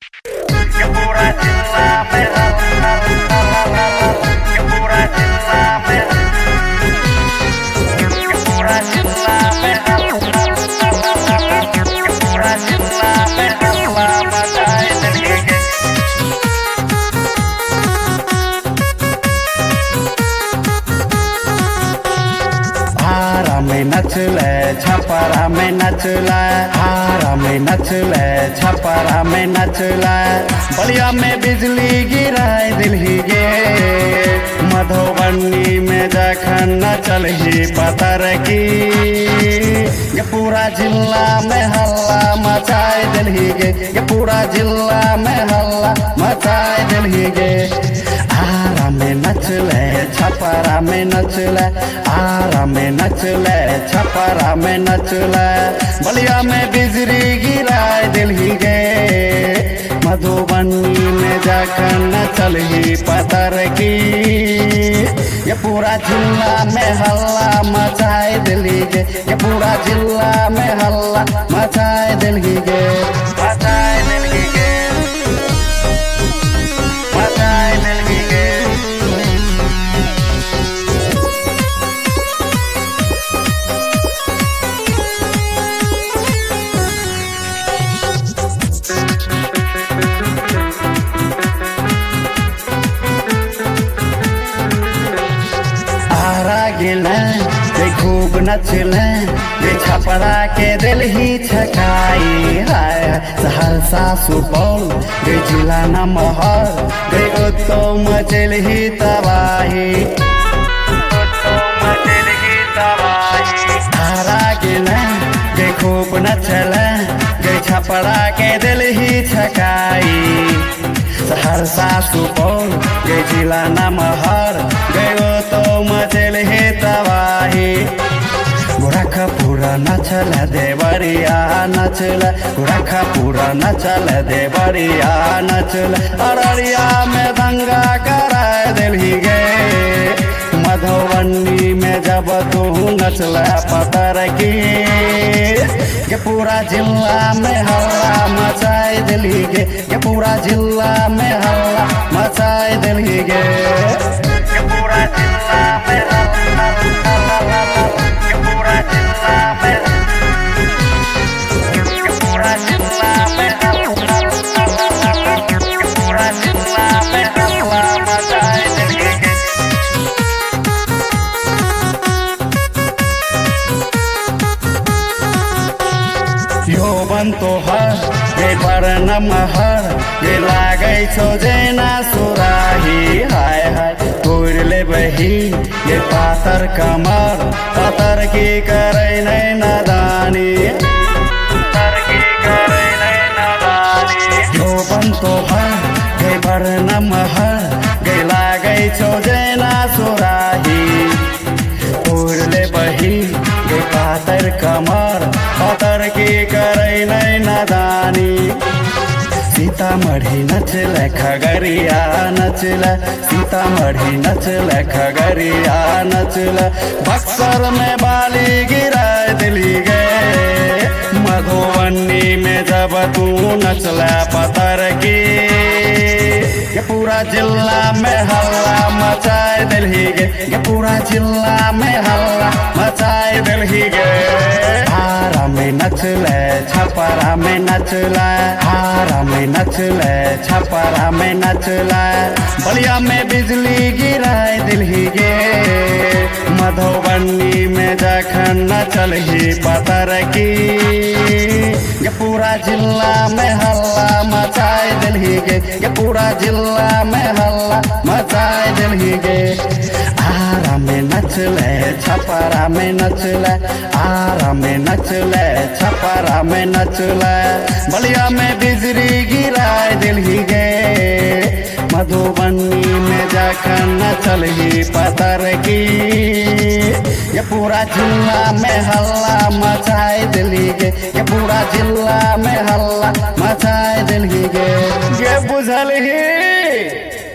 ये पूरा जिला मेरा ये पूरा जिला मेरा ये पूरा जिला मेरा ये पूरा जिला मेरा बजाए चलिए हारा में नचले छपरा में नचला हारा में नचले छपरा में नचला बलिया में बिजली गिराए दिल्ली गे मधुबनी में जखन नचल ही पतर की ये पूरा जिला में हल्ला मचाए दिल्ली गे ये पूरा जिला में हल्ला मचाए दिल्ली गे आरा में नचले छपरा में नचले आरा में नचले छपरा में नचले बलिया में बिजली गिराए दिल्ली गे मधुबनी में जखन नचल ही पतर की ये पूरा जिला में हल्ला मचाए दिल्ली गे ये पूरा जिला में हल्ला मचाए दिल्ली गे बजाए दिल्ली गे बजाए दिल्ली गे आरा गेले रे खूब नचले रे छपरा के दिल ही छकाई हाय सहरसा सुपौल रे जिला नमहर रे तो मचल ही तबाही आरा गेले रे खूब नचले रे छपरा के दिल ही छकाई सहरसा सुपौल गे जिला नमहर गयो तो मचल हे तबाही गोरखपुरा नचल देवरिया नचल गोरखपुरा नचल देवरिया नचल अररिया में दंगा कराए दिल्ली गे मधुबनी में जब तू नचल पतर की ये पूरा जिला में हल्ला मचाए दिल्ली गे ये पूरा जिला में हल्ला मचाए दिल्ली गे ये पूरा जिला मेरा ये पूरा जिला मेरा ये पूरा जिला मेरा ये पूरा जिला मेरा बजाए दिल्ली गे यौवन तोहर गे पर नमहर गे लागै छौ जेना सुराही हाय हाय तोड़ ले बही गे पातर कमर पतर की करे नहीं नादानी तरकी करे नहीं नादानी यौवन तोहर गे पर नमहर गे लागै छौ जेना सुराही तोड़ ले बही गे पातर कमर पतर की करे नहीं नादानी सीतामढ़ी नचल खगड़िया नचल सीतामढ़ी नचल खगड़िया नचल बक्सर में बाली गिराए दिल्ली गे मधुबनी में जब तू नचल पतर की ये पूरा जिला में हल्ला मचाए दिल्ली गे ये पूरा जिला में हल्ला मचाए दिल्ली गे आरा में नचले छपरा में नचला आरा में नचले छपरा में नचला बलिया में बिजली गिराए दिल्ली गे मधुबनी में जखन नचल ही पतर की ये पूरा जिला में हल्ला मचाए दिल्ली गे ये पूरा जिला में हल्ला मचाए दिल्ली गे आरा में नचले छपरा में नचले आरा में नचले छपरा में नचले बलिया में बिजली गिराए दिल्ली गे मधुबनी में जखन नचल ही पतर की ये पूरा जिला में हल्ला मचाए दिल्ली गे ये पूरा जिला में हल्ला मचाए दिल्ली गे ये बुझल ही